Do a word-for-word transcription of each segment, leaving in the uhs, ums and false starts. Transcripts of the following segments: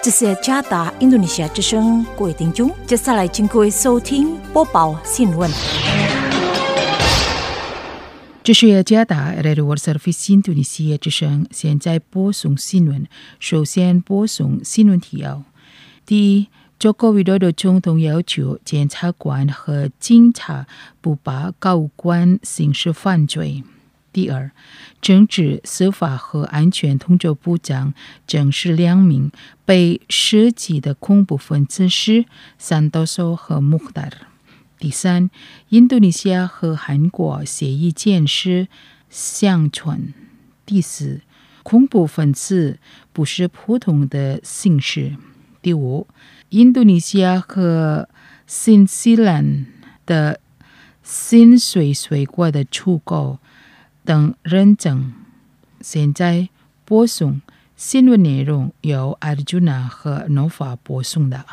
这是加达印度尼西亚之声，各位听众，接下来请各位收听播报新闻。 这是加达 Radio Service 印度尼西亚之声，现在播送新闻。首先播送新闻提要：第一，中国widodo总统要求检察官和警察不把高官刑事犯罪。第二，政治、司法和安全统筹部长正式两名被涉及的恐怖分子是三多索和穆克达尔。第三，印度尼西亚和韩国协议建设相传。第四，恐怖分子不是普通的形式。第五，印度尼西亚和新西兰的新水水果的出口等认证。现在播送新闻内容由阿尔朱娜和诺法播送的。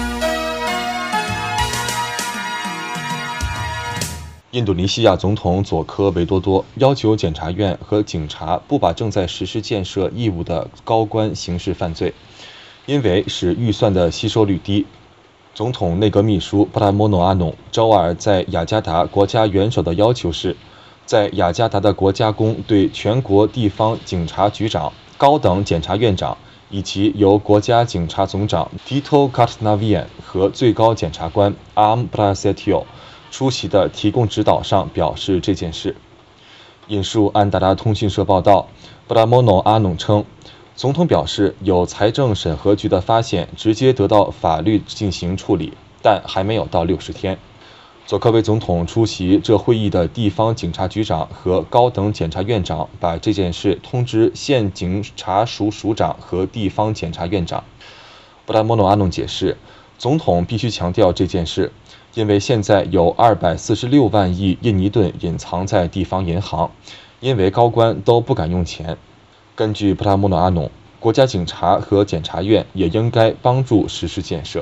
印度尼西亚总统佐科维多多要求检察院和警察不把正在实施建设义务的高官刑事犯罪，因为使预算的吸收率低。总统内阁秘书布拉莫诺阿农周二在雅加达国家元首的要求是，在雅加达的国家宫对全国地方警察局长、高等检察院长以及由国家警察总长 Tito Karnavian 和最高检察官 Am Prasetyo 出席的提供指导上表示这件事。引述安达达通讯社报道，布拉莫诺阿农称，总统表示有财政审核局的发现直接得到法律进行处理，但还没有到六十天。佐科维总统出席这会议的地方警察局长和高等检察院长把这件事通知县警察署署长和地方检察院长。布拉莫诺阿农解释，总统必须强调这件事，因为现在有二百四十六万亿印尼盾隐藏在地方银行，因为高官都不敢用钱。根据布拉莫诺阿农，国家警察和检察院也应该帮助实施建设。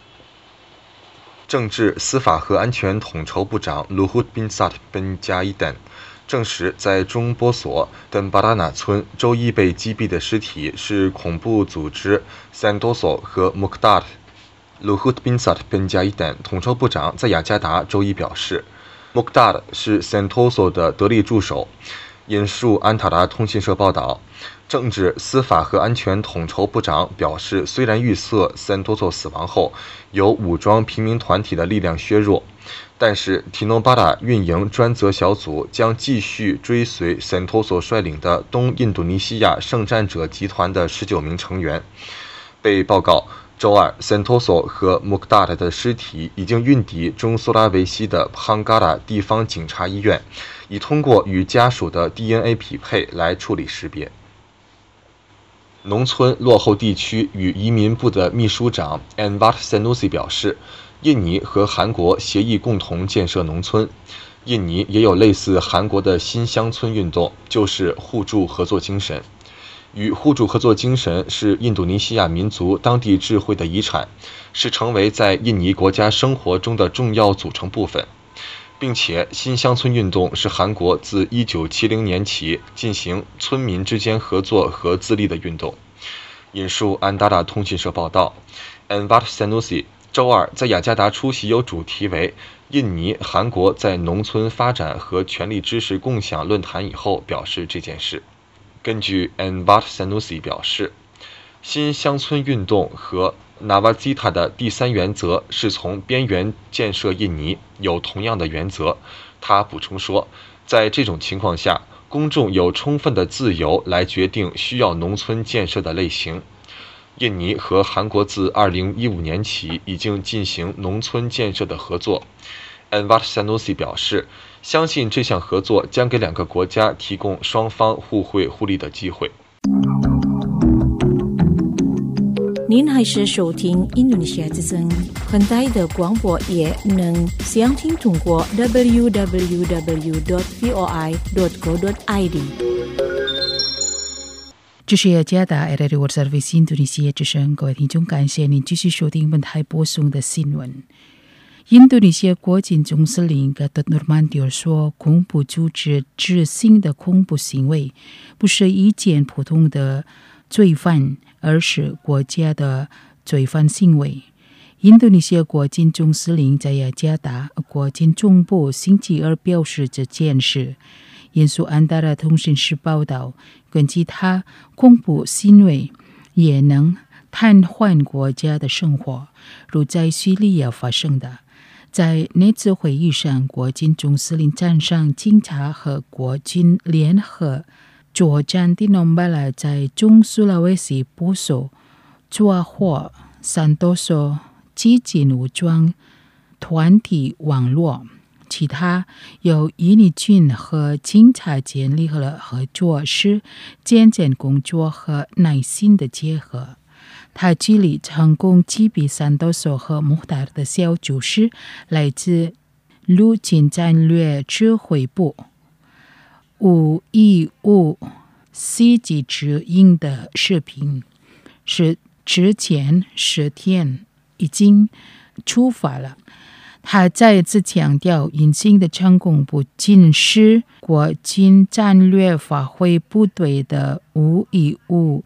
政治、司法和安全统筹部长 Luhut Binsar Panjaitan 证实，在中波索登巴拉纳村周一被击毙的尸体是恐怖组织 Santoso 和 Mukhtar。Luhut Binsar Panjaitan 统筹部长在雅加达周一表示， Mukhtar 是 Santoso 的得力助手。引述安塔达通讯社报道，政治、司法和安全统筹部长表示，虽然预测三多索死亡后由武装平民团体的力量削弱，但是提诺巴拉运营专责小组将继续追随三多索率领的东印度尼西亚圣战者集团的十九名成员。被报告，周二，三多索和穆克达的尸体已经运抵中苏拉维西的潘嘎拉地方警察医院，以通过与家属的 D N A 匹配来处理识别。农村落后地区与移民部的秘书长 Anwar Sanusi 表示，印尼和韩国协议共同建设农村。印尼也有类似韩国的新乡村运动，就是互助合作精神。与互助合作精神是印度尼西亚民族当地智慧的遗产，是成为在印尼国家生活中的重要组成部分。并且新乡村运动是韩国自一九七零年起进行村民之间合作和自立的运动。引述安达达通讯社报道， Anwar Sanusi 周二在雅加达出席有主题为印尼韩国在农村发展和权力知识共享论坛以后表示这件事。根据 Anwar Sanusi 表示，新乡村运动和纳瓦基塔的第三原则是从边缘建设印尼，有同样的原则。他补充说，在这种情况下，公众有充分的自由来决定需要农村建设的类型。印尼和韩国自二零一五年起已经进行农村建设的合作。Anwar Sanusi 表示，相信这项合作将给两个国家提供双方互惠互利的机会。 您还是收听印度尼西亚之声，很大的广播也能详听通过 double-u double-u double-u dot voi dot co dot i d。 这是雅加达 Radio Service 印度尼西亚之声，各位听众，感谢您继续收听本台播送的新闻。印度尼西亚国境总司令格特诺曼迪尔说，恐怖组织执行的恐怖行为不是一件普通的罪犯，而是国家的罪犯行为。印度尼西亚国军总司令在雅加达国军总部星期二表示这件事。引述安达拉通讯社报道，根据他恐怖行为也能瘫痪国家的生活，如在叙利亚发生的。在那次会议上，国军总司令赞赏警察和国军联合作战的农巴拉在中苏拉威西部首抓获三多所激进武装团体网络，其他由伊尼军和警察建立了合作，是渐渐工作和耐心的结合。他举例成功击毙三多所和穆达尔的小组是来自陆军战略指挥部五一五 C 级指引的视频，是之前十天已经出发了。他再次强调，隐性的成功不仅是国军战略发挥部队的五一五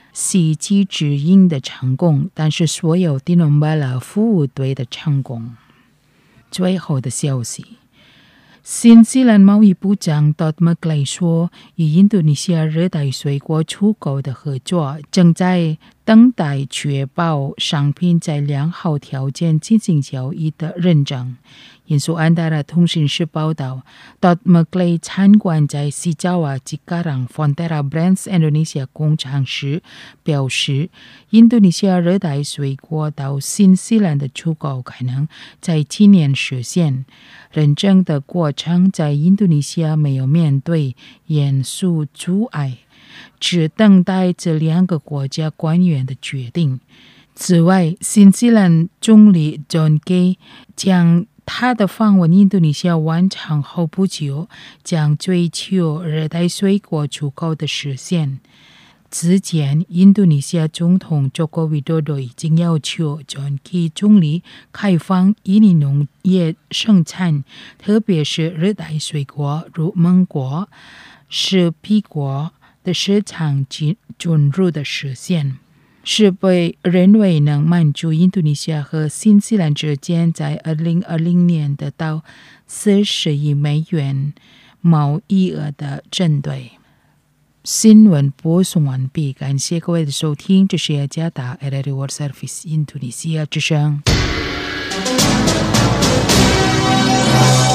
C 级指引的成功，但是所有的农巴拉服务队的成功。最后的消息，新西兰贸易部长 Todd McClay 说，与印度尼西亚热带水果出口的合作正在等待确保商品在良好条件进行交易的认证。引述安达拉通讯社报道， Todd McClay 参观在西爪哇吉卡朗 Fonterra Brands Indonesia 工厂时表示，印度尼西亚热带水果到新西兰的出口可能在今年实现。认证的过程在印度尼西亚没有面对严肃阻碍，只等待这两个国家官员的决定。此外，新西兰总理 John Key 将他的访问印度尼西亚完成后不久，将追求热带水果出口的实现。之前，印度尼西亚总统 Joko Widodo 已经要求 John Key 总理开放印尼农业生产，特别是热带水果如芒果、是苹果的市场进入的实现，是被认为能满足印度尼西亚和新西兰之间在二零二零年得到四十亿美元贸易额的针对。新闻播送完毕，感谢各位的收听，这是雅加达 Radio World Service 印度尼西亚之声。